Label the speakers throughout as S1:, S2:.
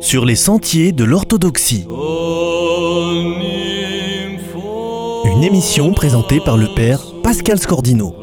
S1: Sur les sentiers de l'orthodoxie. Une émission présentée par le père Pascal Scordino.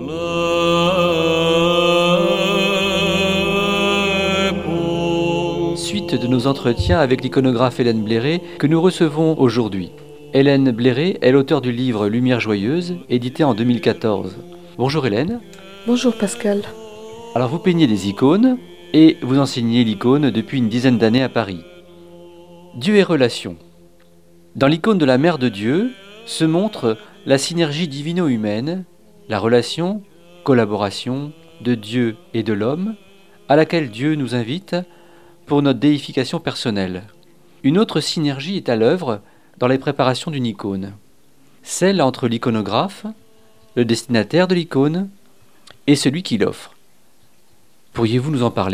S2: Suite de nos entretiens avec l'iconographe Hélène Bléré que nous recevons aujourd'hui. Hélène Bléré est l'auteure du livre Lumière joyeuse, édité en 2014. Bonjour Hélène.
S3: Bonjour Pascal.
S2: Alors vous peignez des icônes et vous enseignez l'icône depuis une dizaine d'années à Paris. Dieu et relation. Dans l'icône de la Mère de Dieu se montre la synergie divino-humaine, la relation, collaboration de Dieu et de l'homme, à laquelle Dieu nous invite pour notre déification personnelle. Une autre synergie est à l'œuvre dans les préparations d'une icône. Celle entre l'iconographe, le destinataire de l'icône et celui qui l'offre. Pourriez-vous nous en parler ?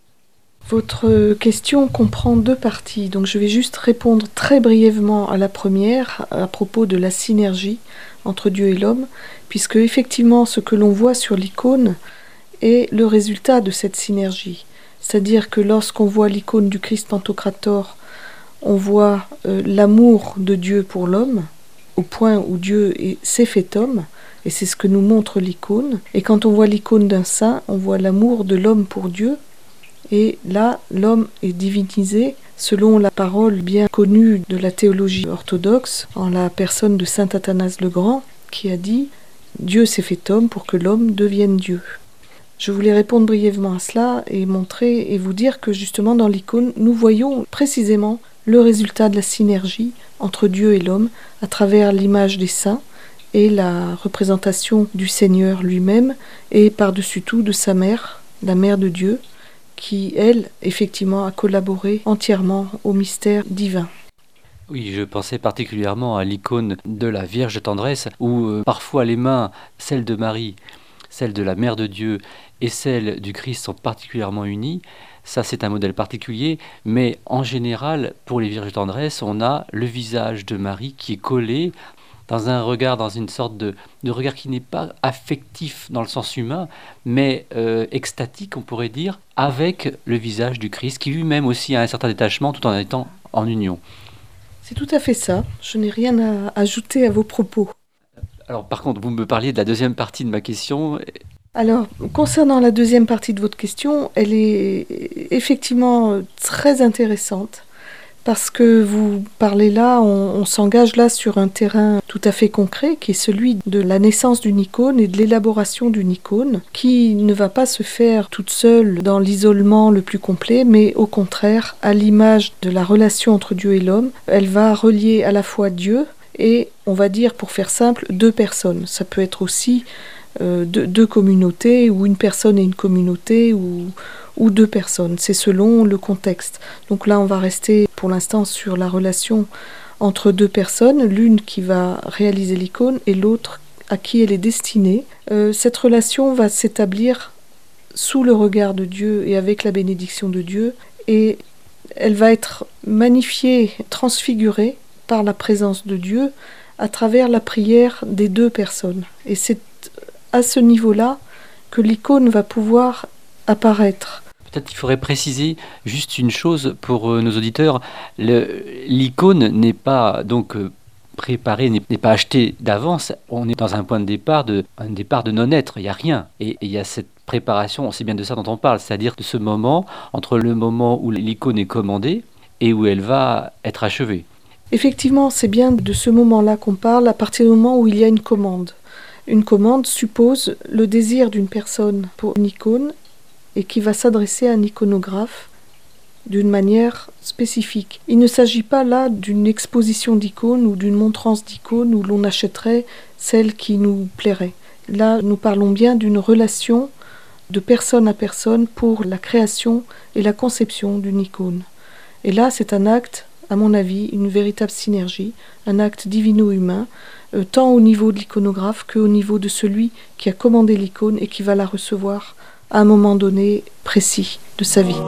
S3: Votre question comprend deux parties, donc je vais juste répondre très brièvement à la première, à propos de la synergie entre Dieu et l'homme, puisque effectivement ce que l'on voit sur l'icône est le résultat de cette synergie. C'est-à-dire que lorsqu'on voit l'icône du Christ Pantocrator, on voit l'amour de Dieu pour l'homme, au point où Dieu s'est fait homme, et c'est ce que nous montre l'icône. Et quand on voit l'icône d'un saint, on voit l'amour de l'homme pour Dieu, et là, l'homme est divinisé selon la parole bien connue de la théologie orthodoxe, en la personne de saint Athanase le Grand, qui a dit « Dieu s'est fait homme pour que l'homme devienne Dieu ». Je voulais répondre brièvement à cela et montrer et vous dire que justement dans l'icône, nous voyons précisément le résultat de la synergie entre Dieu et l'homme à travers l'image des saints et la représentation du Seigneur lui-même et par-dessus tout de sa mère, la Mère de Dieu, qui, elle, effectivement, a collaboré entièrement au mystère divin.
S2: Oui, je pensais particulièrement à l'icône de la Vierge tendresse, où parfois les mains, celles de Marie, celles de la Mère de Dieu et celles du Christ sont particulièrement unies. Ça, c'est un modèle particulier, mais en général, pour les Vierges tendresse, on a le visage de Marie qui est collé dans un regard, dans une sorte de regard qui n'est pas affectif dans le sens humain, mais extatique, on pourrait dire, avec le visage du Christ, qui lui-même aussi a un certain détachement tout en étant en union.
S3: C'est tout à fait ça. Je n'ai rien à ajouter à vos propos.
S2: Alors, par contre, vous me parliez de la deuxième partie de ma question.
S3: Alors, concernant la deuxième partie de votre question, elle est effectivement très intéressante. Parce que vous parlez là, on s'engage là sur un terrain tout à fait concret, qui est celui de la naissance d'une icône et de l'élaboration d'une icône, qui ne va pas se faire toute seule dans l'isolement le plus complet, mais au contraire, à l'image de la relation entre Dieu et l'homme, elle va relier à la fois Dieu et, on va dire pour faire simple, deux personnes. Ça peut être aussi deux communautés, ou une personne et une communauté, ou deux personnes, c'est selon le contexte. Donc là, on va rester pour l'instant sur la relation entre deux personnes, l'une qui va réaliser l'icône et l'autre à qui elle est destinée. Cette relation va s'établir sous le regard de Dieu et avec la bénédiction de Dieu, et elle va être magnifiée, transfigurée par la présence de Dieu à travers la prière des deux personnes. Et c'est à ce niveau-là que l'icône va pouvoir apparaître.
S2: Peut-être qu'il faudrait préciser juste une chose pour nos auditeurs. L'icône n'est pas donc préparée, n'est pas achetée d'avance. On est dans un point de départ de non-être. Il n'y a rien. Et il y a cette préparation, c'est bien de ça dont on parle, c'est-à-dire de ce moment, entre le moment où l'icône est commandée et où elle va être achevée.
S3: Effectivement, c'est bien de ce moment-là qu'on parle, à partir du moment où il y a une commande. Une commande suppose le désir d'une personne pour une icône et qui va s'adresser à un iconographe d'une manière spécifique. Il ne s'agit pas là d'une exposition d'icônes ou d'une montrance d'icônes où l'on achèterait celle qui nous plairait. Là, nous parlons bien d'une relation de personne à personne pour la création et la conception d'une icône. Et là, c'est un acte, à mon avis, une véritable synergie, un acte divino-humain, tant au niveau de l'iconographe qu'au niveau de celui qui a commandé l'icône et qui va la recevoir à un moment donné précis de sa vie.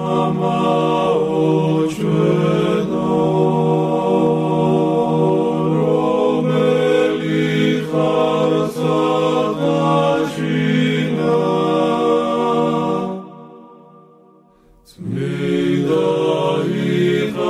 S4: Smida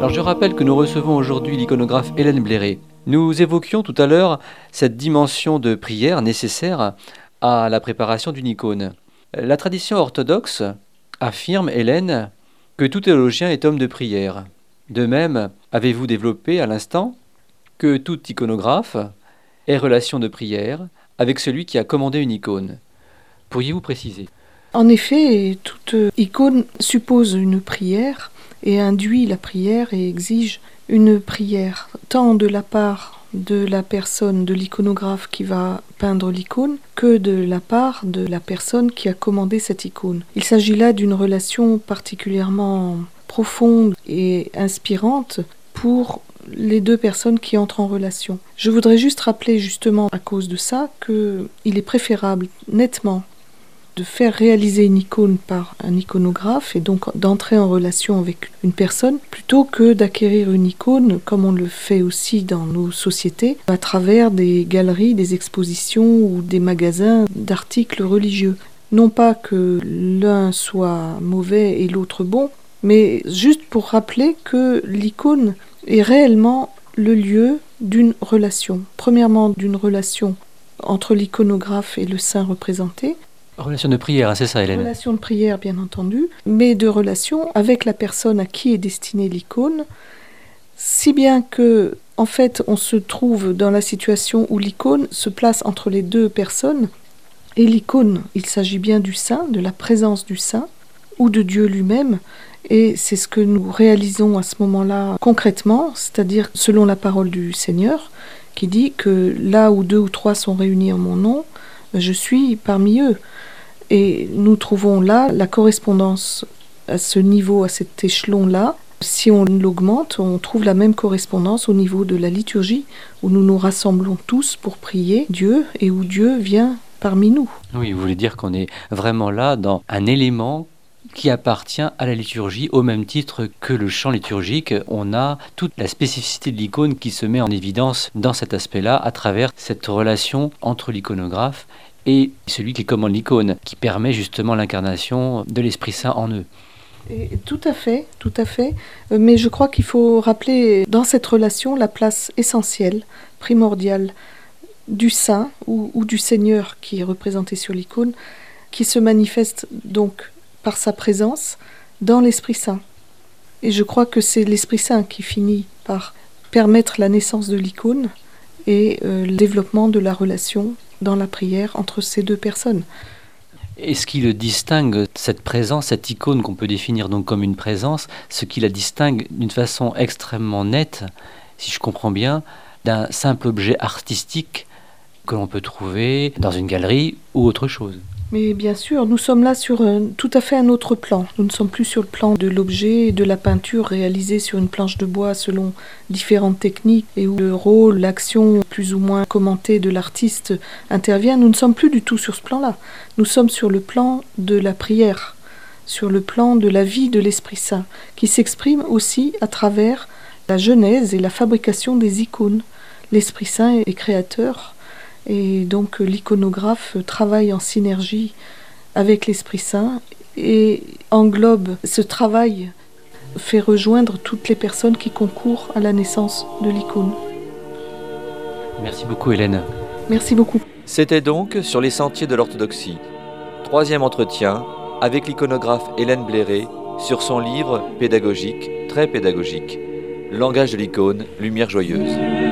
S2: Alors je rappelle que nous recevons aujourd'hui l'iconographe Hélène Bléré. Nous évoquions tout à l'heure cette dimension de prière nécessaire à la préparation d'une icône. La tradition orthodoxe affirme, Hélène, que tout théologien est homme de prière. De même, avez-vous développé à l'instant que tout iconographe ait relation de prière avec celui qui a commandé une icône. Pourriez-vous préciser ?
S3: En effet, toute icône suppose une prière et induit la prière et exige une prière, tant de la part de la personne, de l'iconographe qui va peindre l'icône, que de la part de la personne qui a commandé cette icône. Il s'agit là d'une relation particulièrement profonde et inspirante pour les deux personnes qui entrent en relation. Je voudrais juste rappeler justement à cause de ça qu'il est préférable nettement de faire réaliser une icône par un iconographe et donc d'entrer en relation avec une personne plutôt que d'acquérir une icône comme on le fait aussi dans nos sociétés à travers des galeries, des expositions ou des magasins d'articles religieux. Non pas que l'un soit mauvais et l'autre bon, mais juste pour rappeler que l'icône est réellement le lieu d'une relation. Premièrement, d'une relation entre l'iconographe et le saint représenté.
S2: Relation de prière, c'est ça, Hélène ?
S3: Relation de prière, bien entendu, mais de relation avec la personne à qui est destinée l'icône, si bien que, en fait, on se trouve dans la situation où l'icône se place entre les deux personnes, et l'icône, il s'agit bien du saint, de la présence du saint, ou de Dieu lui-même, et c'est ce que nous réalisons à ce moment-là concrètement, c'est-à-dire selon la parole du Seigneur, qui dit que là où 2 ou 3 sont réunis en mon nom, je suis parmi eux. Et nous trouvons là la correspondance à ce niveau, à cet échelon-là. Si on l'augmente, on trouve la même correspondance au niveau de la liturgie, où nous nous rassemblons tous pour prier Dieu et où Dieu vient parmi nous.
S2: Oui, vous voulez dire qu'on est vraiment là dans un élément qui appartient à la liturgie au même titre que le chant liturgique. On a toute la spécificité de l'icône qui se met en évidence dans cet aspect-là à travers cette relation entre l'iconographe et celui qui commande l'icône, qui permet justement l'incarnation de l'Esprit Saint en eux.
S3: Et tout à fait. Mais je crois qu'il faut rappeler dans cette relation la place essentielle, primordiale, du Saint ou du Seigneur qui est représenté sur l'icône, qui se manifeste donc par sa présence dans l'Esprit Saint. Et je crois que c'est l'Esprit Saint qui finit par permettre la naissance de l'icône et le développement de la relation dans la prière entre ces deux personnes.
S2: Et ce qui le distingue, cette présence, cette icône qu'on peut définir donc comme une présence, ce qui la distingue d'une façon extrêmement nette, si je comprends bien, d'un simple objet artistique que l'on peut trouver dans une galerie ou autre chose.
S3: Mais bien sûr, nous sommes là sur tout à fait un autre plan. Nous ne sommes plus sur le plan de l'objet, de la peinture réalisée sur une planche de bois selon différentes techniques et où le rôle, l'action plus ou moins commentée de l'artiste intervient. Nous ne sommes plus du tout sur ce plan-là. Nous sommes sur le plan de la prière, sur le plan de la vie de l'Esprit Saint, qui s'exprime aussi à travers la genèse et la fabrication des icônes. L'Esprit Saint est créateur. Et donc l'iconographe travaille en synergie avec l'Esprit Saint et englobe ce travail, fait rejoindre toutes les personnes qui concourent à la naissance de l'icône.
S2: Merci beaucoup Hélène.
S3: Merci beaucoup.
S4: C'était donc Sur les sentiers de l'orthodoxie. 3e entretien avec l'iconographe Hélène Bléré sur son livre pédagogique, très pédagogique, Langage de l'icône, lumière joyeuse.